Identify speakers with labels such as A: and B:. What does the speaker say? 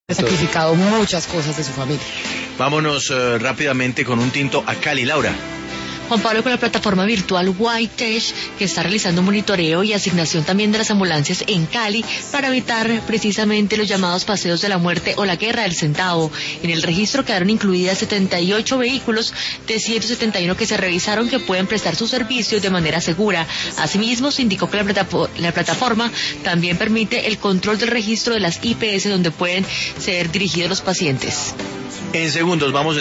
A: sacrificado muchas cosas de su familia.
B: Vámonos rápidamente con un tinto a Cali, Laura.
C: Juan Pablo, con la plataforma virtual Whitetech, que está realizando monitoreo y asignación también de las ambulancias en Cali para evitar precisamente los llamados paseos de la muerte o la guerra del centavo. En el registro quedaron incluidas 78 vehículos de 171 que se revisaron que pueden prestar sus servicios de manera segura. Asimismo, se indicó que la plataforma también permite el control del registro de las IPS donde pueden ser dirigidos los pacientes.
B: En segundos vamos